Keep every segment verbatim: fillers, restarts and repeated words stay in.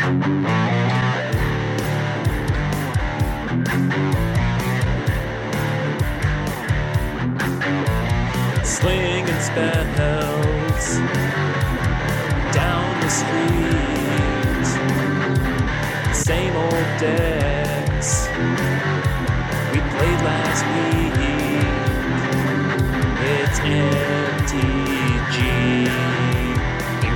Slinging spells down the street, same old decks we played last week. It's M T G in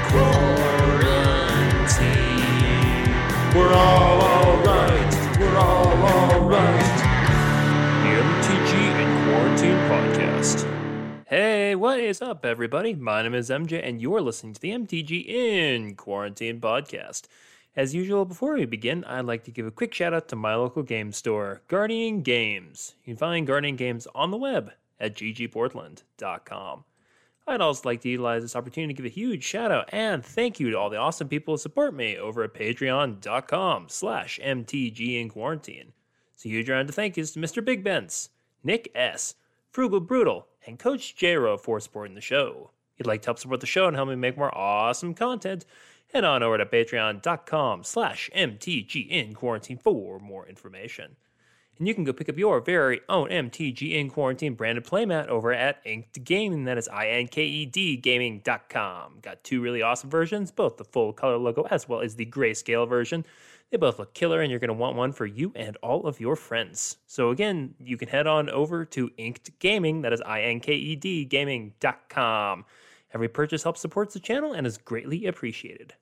quarantine. We're all alright, we're all alright. The M T G in Quarantine podcast. Hey, what is up, everybody? My name is M J, and you're listening to the M T G in Quarantine podcast. As usual, before we begin, I'd like to give a quick shout out to my local game store, Guardian Games. You can find Guardian Games on the web at g g portland dot com. I'd also like to utilize this opportunity to give a huge shout out and thank you to all the awesome people who support me over at patreon dot com slash M T G in Quarantine. So huge round of thank yous to Mister Big Benz, Nick S., Frugal Brutal, and Coach J-Ro for supporting the show. If you'd like to help support the show and help me make more awesome content, head on over to patreon dot com slash M T G in Quarantine for more information. And you can go pick up your very own M T G in Quarantine branded playmat over at Inked Gaming. That is I N K E D gaming dot com. Got two really awesome versions, both the full color logo as well as the grayscale version. They both look killer, and you're going to want one for you and all of your friends. So again, you can head on over to Inked Gaming. That is I N K E D gaming dot com. Every purchase helps support the channel and is greatly appreciated.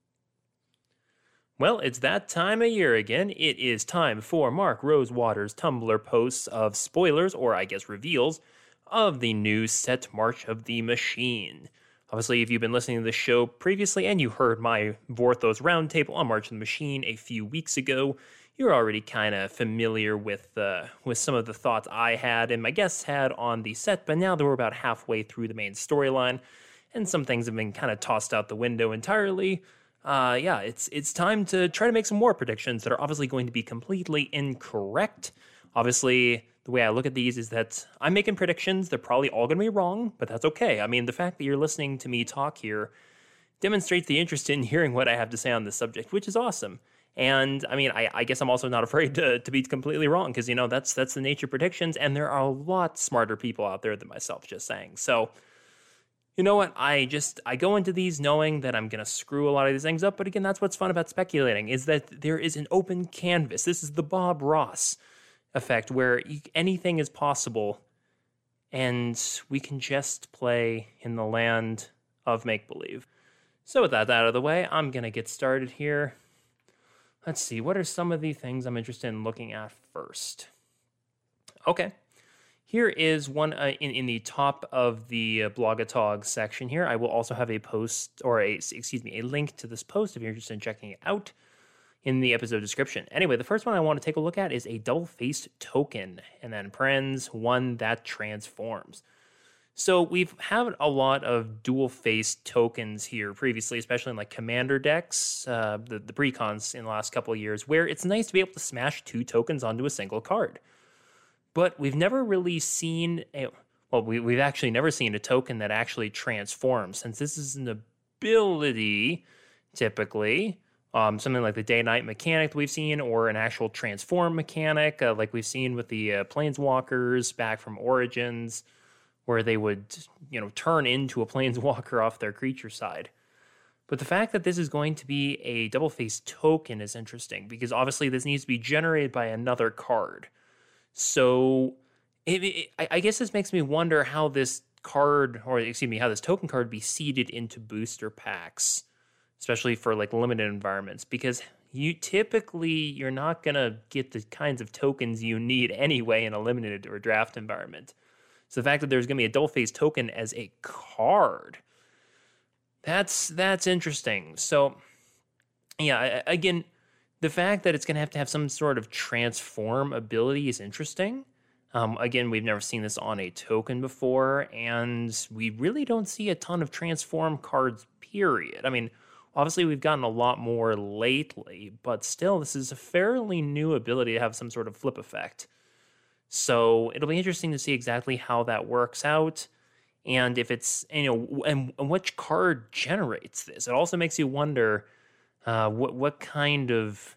Well, it's that time of year again. It is time for Mark Rosewater's Tumblr posts of spoilers, or I guess reveals, of the new set March of the Machine. Obviously, if you've been listening to the show previously and you heard my Vorthos roundtable on March of the Machine a few weeks ago, you're already kind of familiar with uh, with some of the thoughts I had and my guests had on the set, but now that we're about halfway through the main storyline and some things have been kind of tossed out the window entirely, uh, yeah, it's it's time to try to make some more predictions that are obviously going to be completely incorrect. Obviously, the way I look at these is that I'm making predictions. They're probably all going to be wrong, but that's okay. I mean, the fact that you're listening to me talk here demonstrates the interest in hearing what I have to say on this subject, which is awesome. And I mean, I, I guess I'm also not afraid to, to be completely wrong because, you know, that's that's the nature of predictions. And there are a lot smarter people out there than myself, just saying. So, you know what? I just I go into these knowing that I'm going to screw a lot of these things up. But again, that's what's fun about speculating is that there is an open canvas. This is the Bob Ross effect where you, anything is possible and we can just play in the land of make-believe. So with that out of the way, I'm going to get started here. Let's see, what are some of the things I'm interested in looking at first? Okay, here is one uh, in, in the top of the uh, Blogatog section here. I will also have a post, or a, excuse me, a link to this post if you're interested in checking it out in the episode description. Anyway, the first one I want to take a look at is a double-faced token, and then parens, one that transforms. So we've had a lot of dual-faced tokens here previously, especially in like commander decks, uh, the, the precons in the last couple of years, where it's nice to be able to smash two tokens onto a single card. But we've never really seen, a, well, we, we've actually never seen a token that actually transforms, since this is an ability, typically, Um, something like the day-night mechanic that we've seen, or an actual transform mechanic, uh, like we've seen with the uh, Planeswalkers back from Origins, where they would, you know, turn into a Planeswalker off their creature side. But the fact that this is going to be a double-faced token is interesting, because obviously this needs to be generated by another card. So, it, it, I guess this makes me wonder how this card, or excuse me, how this token card be seeded into booster packs, especially for like limited environments, because you typically, you're not going to get the kinds of tokens you need anyway in a limited or draft environment. So the fact that there's going to be a double-faced token as a card, that's that's interesting. So yeah, again, the fact that it's going to have to have some sort of transform ability is interesting. Um, again, we've never seen this on a token before, and we really don't see a ton of transform cards, period. I mean, obviously, we've gotten a lot more lately, but still, this is a fairly new ability to have some sort of flip effect. So it'll be interesting to see exactly how that works out, and if it's, you know, and, and which card generates this. It also makes you wonder Uh, what what kind of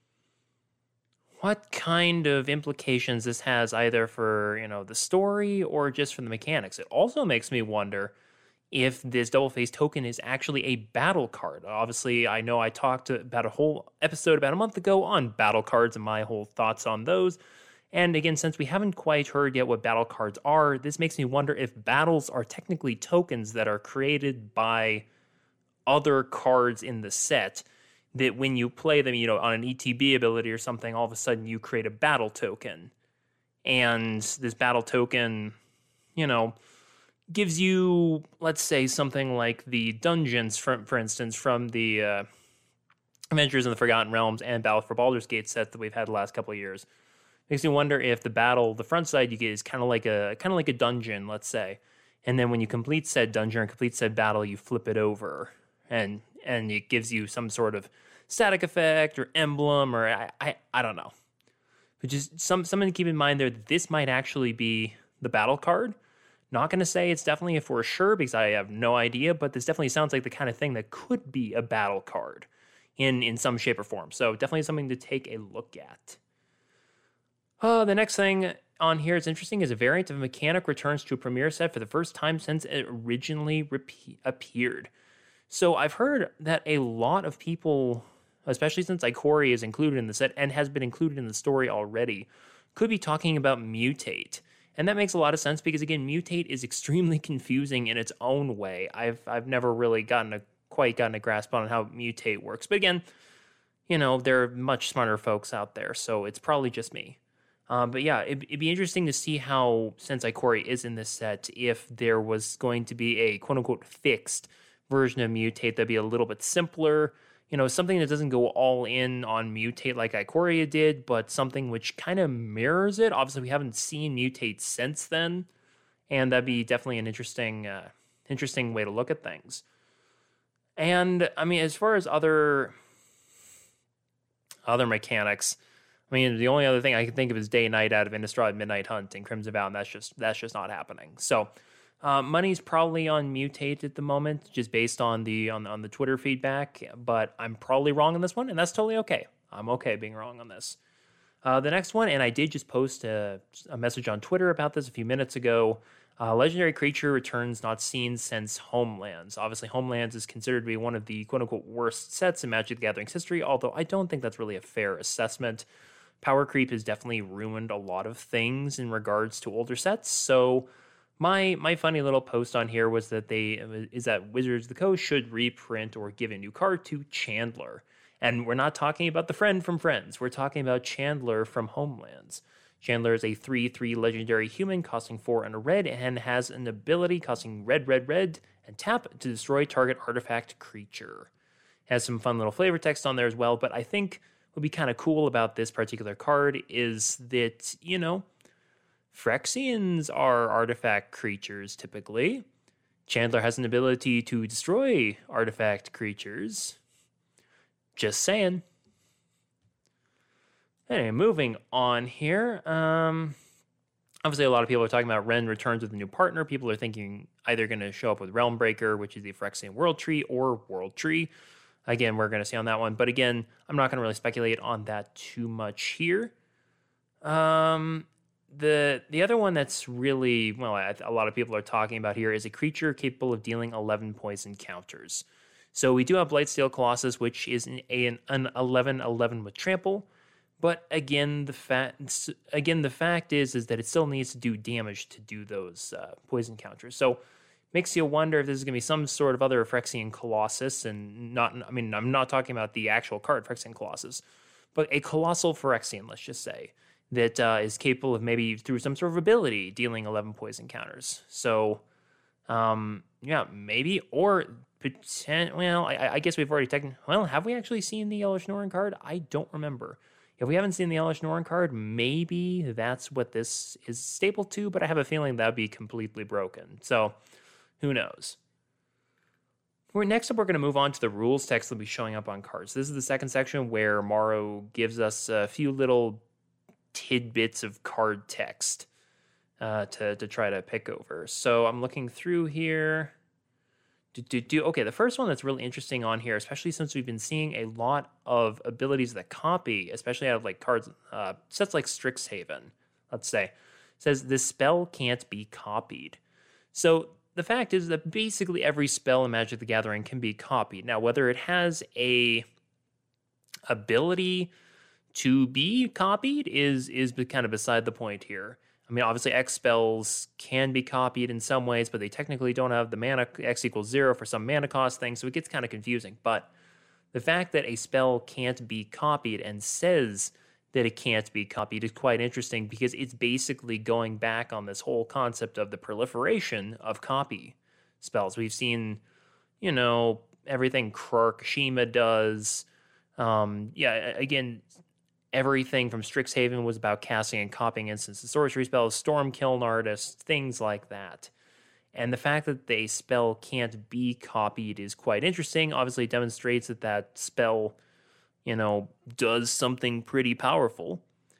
what kind of implications this has either for, you know, the story or just for the mechanics. It also makes me wonder if this double face token is actually a battle card. Obviously, I know I talked about a whole episode about a month ago on battle cards and my whole thoughts on those. And again, since we haven't quite heard yet what battle cards are, this makes me wonder if battles are technically tokens that are created by other cards in the set, that when you play them, you know, on an E T B ability or something, all of a sudden you create a battle token. And this battle token, you know, gives you, let's say, something like the dungeons, for, for instance, from the uh, Adventures in the Forgotten Realms and Battle for Baldur's Gate set that we've had the last couple of years. Makes me wonder if the battle, the front side you get is kind of like a kind of like a dungeon, let's say. And then when you complete said dungeon or complete said battle, you flip it over, and and it gives you some sort of static effect or emblem, or I I, I don't know. But just some something to keep in mind there that this might actually be the battle card. Not going to say it's definitely for sure because I have no idea, but this definitely sounds like the kind of thing that could be a battle card in, in some shape or form. So definitely something to take a look at. Uh, the next thing on here is interesting is a variant of a mechanic returns to a premiere set for the first time since it originally repe- appeared. So I've heard that a lot of people, especially since Ikoria is included in the set and has been included in the story already, could be talking about Mutate. And that makes a lot of sense because, again, Mutate is extremely confusing in its own way. I've I've never really gotten a quite gotten a grasp on how Mutate works. But again, you know, there are much smarter folks out there, so it's probably just me. Um, but yeah, it'd, it'd be interesting to see how, since Ikoria is in this set, if there was going to be a quote-unquote fixed version of Mutate that'd be a little bit simpler, you know, something that doesn't go all in on Mutate like Ikoria did, but something which kind of mirrors it. Obviously, we haven't seen Mutate since then, and that'd be definitely an interesting, uh, interesting way to look at things. And I mean, as far as other other mechanics, I mean, the only other thing I can think of is Day Night out of Innistrad Midnight Hunt and Crimson Vow, and that's just that's just not happening. So. Uh, money's probably on Mutate at the moment, just based on the on, on the Twitter feedback, but I'm probably wrong on this one, and that's totally okay. I'm okay being wrong on this. Uh, the next one, and I did just post a, a message on Twitter about this a few minutes ago. Uh, legendary creature returns not seen since Homelands. Obviously, Homelands is considered to be one of the quote-unquote worst sets in Magic the Gathering's history, although I don't think that's really a fair assessment. Power creep has definitely ruined a lot of things in regards to older sets, so... My my funny little post on here was that they is that Wizards of the Coast should reprint or give a new card to Chandler. And we're not talking about the friend from Friends. We're talking about Chandler from Homelands. Chandler is a three three legendary human costing four and a red and has an ability costing red, red, red, and tap to destroy target artifact creature. Has some fun little flavor text on there as well, but I think what would be kind of cool about this particular card is that, you know, Phyrexians are artifact creatures typically. Chandler has an ability to destroy artifact creatures. Just saying. Anyway, moving on here. Um, obviously, a lot of people are talking about Ren returns with a new partner. People are thinking either going to show up with Realmbreaker, which is the Phyrexian World Tree, or World Tree. Again, we're going to see on that one. But again, I'm not going to really speculate on that too much here. Um... The the other one that's really, well, a lot of people are talking about here is a creature capable of dealing eleven poison counters. So we do have Blightsteel Colossus, which is an, an, an eleven eleven with trample. But again, the fact again the fact is is that it still needs to do damage to do those uh, poison counters. So makes you wonder if this is going to be some sort of other Phyrexian Colossus, and not. I mean, I'm not talking about the actual card Phyrexian Colossus, but a colossal Phyrexian, let's just say, that uh, is capable of maybe through some sort of ability dealing eleven poison counters. So, um, yeah, maybe, or potent, well, I, I guess we've already taken, well, have we actually seen the Elesh Norn card? I don't remember. If we haven't seen the Elesh Norn card, maybe that's what this is stapled to, but I have a feeling that would be completely broken. So, who knows? We're, next up, we're going to move on to the rules text that will be showing up on cards. This is the second section where Morrow gives us a few little tidbits of card text uh, to, to try to pick over. So I'm looking through here. Do, do, do. Okay, the first one that's really interesting on here, especially since we've been seeing a lot of abilities that copy, especially out of like cards, uh, sets like Strixhaven, let's say, says this spell can't be copied. So the fact is that basically every spell in Magic the Gathering can be copied. Now, whether it has a ability to be copied is is kind of beside the point here. I mean, obviously, X spells can be copied in some ways, but they technically don't have the mana X equals zero for some mana cost thing, so it gets kind of confusing. But the fact that a spell can't be copied and says that it can't be copied is quite interesting because it's basically going back on this whole concept of the proliferation of copy spells. We've seen, you know, everything Krark Shima does. Um, yeah, again, everything from Strixhaven was about casting and copying instants and sorcery spells, Stormkiln Artist, things like that. And the fact that the spell can't be copied is quite interesting. Obviously, it demonstrates that that spell, you know, does something pretty powerful.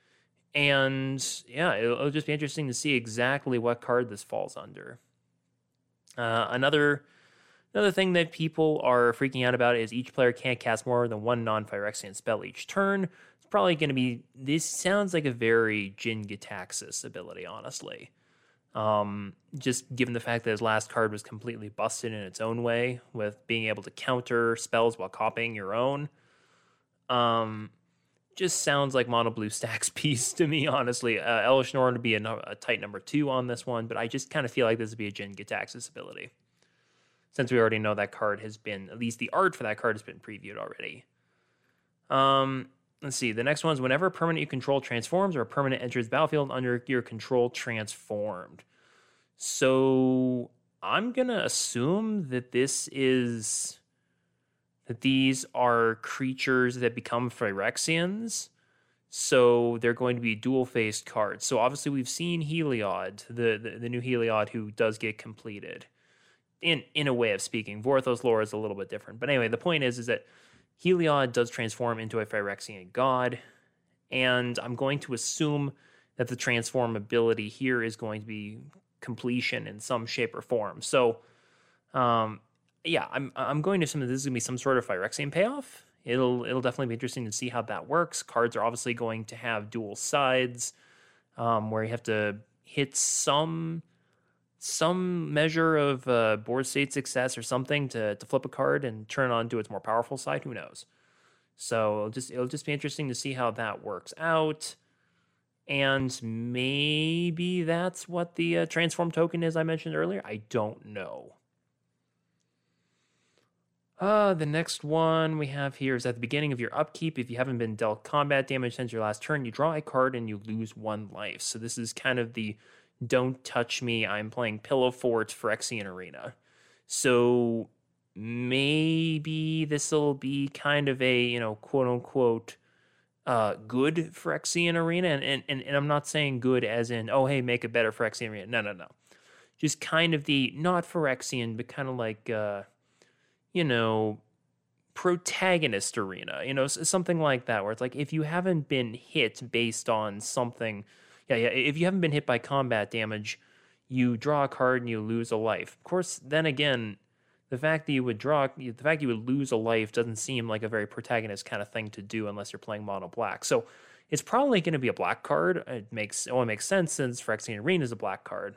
And yeah, it'll, it'll just be interesting to see exactly what card this falls under. Uh, another another thing that people are freaking out about is each player can't cast more than one non-Phyrexian spell each turn. Probably going to be, this sounds like a very Jin Gitaxias ability, honestly. Um, just given the fact that his last card was completely busted in its own way with being able to counter spells while copying your own. Um, just sounds like Mono Blue Stacks piece to me, honestly. Uh, Elesh Norn would be a, a tight number two on this one, but I just kind of feel like this would be a Jin Gitaxias ability. Since we already know that card has been, at least the art for that card has been previewed already. Um... Let's see. The next one is whenever a permanent you control transforms or a permanent enters the battlefield under your control transformed. So I'm going to assume that this is, that these are creatures that become Phyrexians. So they're going to be dual-faced cards. So obviously we've seen Heliod, the, the, the new Heliod who does get completed. In, in a way of speaking. Vorthos lore is a little bit different. But anyway, the point is, is that Heliod does transform into a Phyrexian god, and I'm going to assume that the transform ability here is going to be completion in some shape or form. So, um, yeah, I'm I'm going to assume that this is going to be some sort of Phyrexian payoff. It'll it'll definitely be interesting to see how that works. Cards are obviously going to have dual sides, um, where you have to hit some some measure of uh, board state success or something to, to flip a card and turn it on to its more powerful side. Who knows? So it'll just, it'll just be interesting to see how that works out. And maybe that's what the uh, transform token is I mentioned earlier. I don't know. Uh, the next one we have here is at the beginning of your upkeep. If you haven't been dealt combat damage since your last turn, you draw a card and you lose one life. So this is kind of the don't touch me, I'm playing Pillow Fort Phyrexian Arena. So maybe this will be kind of a, you know, quote unquote, uh, good Phyrexian Arena. And, and, and, and I'm not saying good as in, oh, hey, make a better Phyrexian Arena. No, no, no. Just kind of the, not Phyrexian, but kind of like, uh, you know, protagonist arena, you know, something like that, where it's like, if you haven't been hit based on something, yeah, yeah, if you haven't been hit by combat damage, you draw a card and you lose a life. Of course, then again, the fact that you would draw, the fact you would lose a life doesn't seem like a very protagonist kind of thing to do unless you're playing mono black. So it's probably going to be a black card. It makes, it only makes sense since Phyrexian Arena is a black card.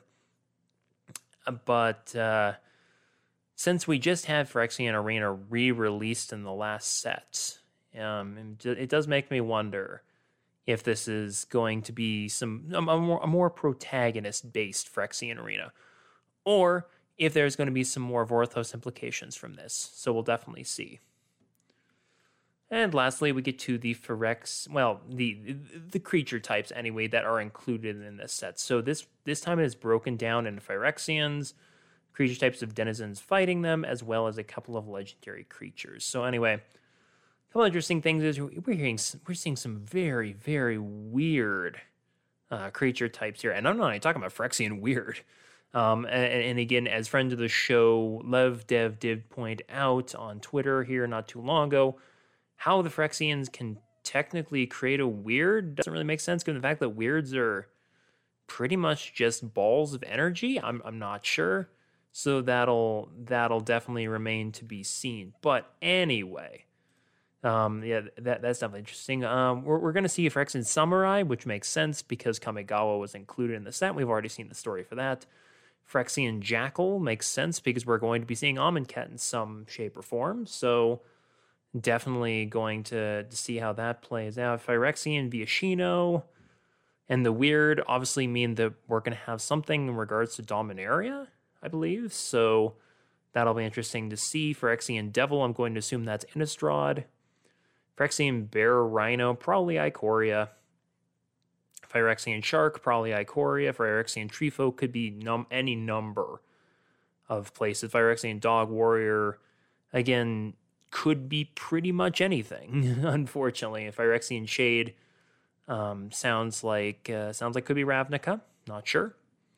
But uh, since we just had Phyrexian Arena re-released in the last set, um, it does make me wonder if this is going to be some a more, a more protagonist-based Phyrexian Arena, or if there's going to be some more Vorthos implications from this. So we'll definitely see. And lastly, we get to the Phyrex, well, the the creature types anyway that are included in this set. So this this time it is broken down into Phyrexians, creature types of denizens fighting them, as well as a couple of legendary creatures. So anyway, a couple interesting things is we're hearing we're seeing some very very weird uh, creature types here, and I'm not even talking about Phyrexian weird. Um, and, and again, as friend of the show, Lev Dev did point out on Twitter here not too long ago, how the Phyrexians can technically create a weird doesn't really make sense given the fact that weirds are pretty much just balls of energy. I'm I'm not sure. So that'll that'll definitely remain to be seen. But anyway, um, yeah, that that's definitely interesting. Um, we're we're gonna see Phyrexian Samurai, which makes sense because Kamigawa was included in the set. We've already seen the story for that. Phyrexian Jackal makes sense because we're going to be seeing Amonkhet in some shape or form. So definitely going to, to see how that plays out. Phyrexian Viashino and the Weird obviously mean that we're going to have something in regards to Dominaria, I believe. So that'll be interesting to see. Phyrexian Devil, I'm going to assume that's Innistrad. Phyrexian Bear Rhino, probably Ikoria. Phyrexian Shark, probably Ikoria. Phyrexian Treefolk could be num- any number of places. Phyrexian Dog Warrior, again, could be pretty much anything, unfortunately. Phyrexian Shade um, sounds like uh, sounds like could be Ravnica. Not sure.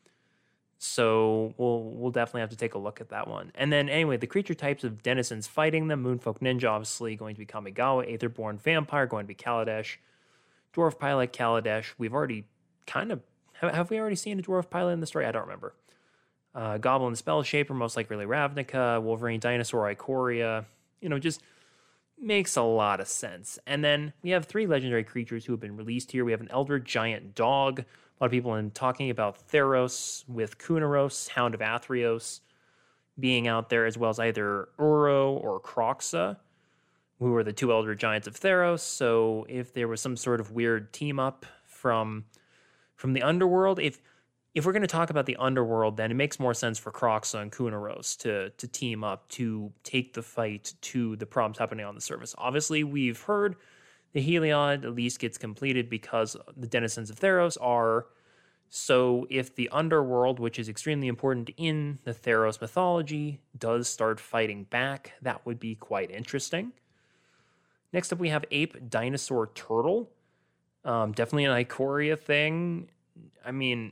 So we'll we'll definitely have to take a look at that one. And then anyway, the creature types of denizens fighting them. Moonfolk Ninja, obviously going to be Kamigawa. Aetherborn Vampire, going to be Kaladesh. Dwarf Pilot, Kaladesh. We've already kind of... Have, have we already seen a Dwarf Pilot in the story? I don't remember. Uh, Goblin Spell Shaper, most likely Ravnica. Wolverine Dinosaur, Ikoria. You know, just makes a lot of sense. And then we have three legendary creatures who have been released here. We have an Elder Giant Dog. A lot of people have been talking about Theros with Kunaros, Hound of Athreos being out there, as well as either Uro or Kroxa, who are the two Elder Giants of Theros. So if there was some sort of weird team up from from the underworld, if if we're going to talk about the underworld, then it makes more sense for Kroxa and Kunaros to to team up to take the fight to the problems happening on the surface. Obviously, we've heard the Heliod at least gets completed because the denizens of Theros are. So if the underworld, which is extremely important in the Theros mythology, does start fighting back, that would be quite interesting. Next up, we have Ape Dinosaur Turtle. Um, definitely an Ikoria thing. I mean,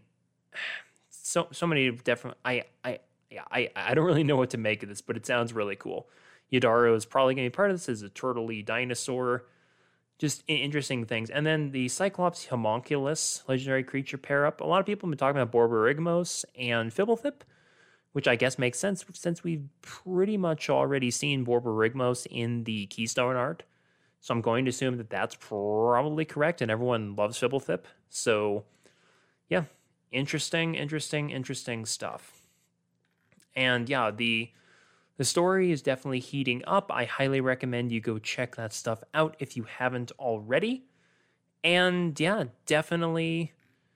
so so many different. I I yeah I I don't really know what to make of this, but it sounds really cool. Yadaro is probably going to be part of this as a turtley dinosaur. Just interesting things. And then the Cyclops Homunculus legendary creature pair up. A lot of people have been talking about Borborygmos and Fibblethip, which I guess makes sense since we've pretty much already seen Borborygmos in the Keystone art. So I'm going to assume that that's probably correct, and everyone loves Fibblethip. So, yeah, interesting, interesting, interesting stuff. And yeah, the the story is definitely heating up. I highly recommend you go check that stuff out if you haven't already. And yeah, definitely,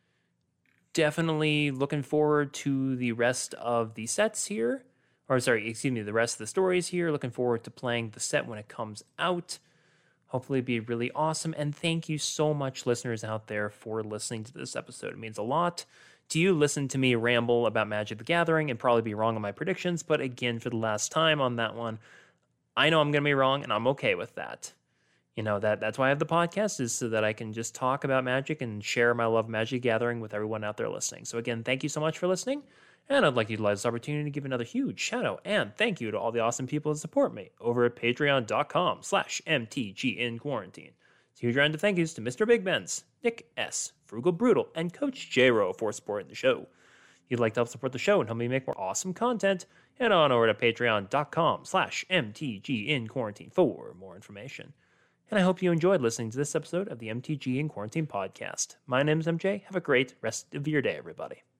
definitely looking forward to the rest of the sets here. Or sorry, excuse me, the rest of the stories here. Looking forward to playing the set when it comes out. Hopefully it'd be really awesome. And thank you so much, listeners out there, for listening to this episode. It means a lot to you. Listen to me ramble about Magic the Gathering and probably be wrong on my predictions. But again, for the last time on that one, I know I'm going to be wrong, and I'm okay with that. You know, that that's why I have the podcast, is so that I can just talk about Magic and share my love of Magic Gathering with everyone out there listening. So again, thank you so much for listening. And I'd like to utilize this opportunity to give another huge shout out and thank you to all the awesome people that support me over at patreon.com slash MTG in quarantine. So huge round of thank yous to Mister Big Benz, Nick S., Frugal Brutal, and Coach J-Ro for supporting the show. If you'd like to help support the show and help me make more awesome content, head on over to patreon.com slash MTG in quarantine for more information. And I hope you enjoyed listening to this episode of the M T G in Quarantine podcast. My name is M J. Have a great rest of your day, everybody.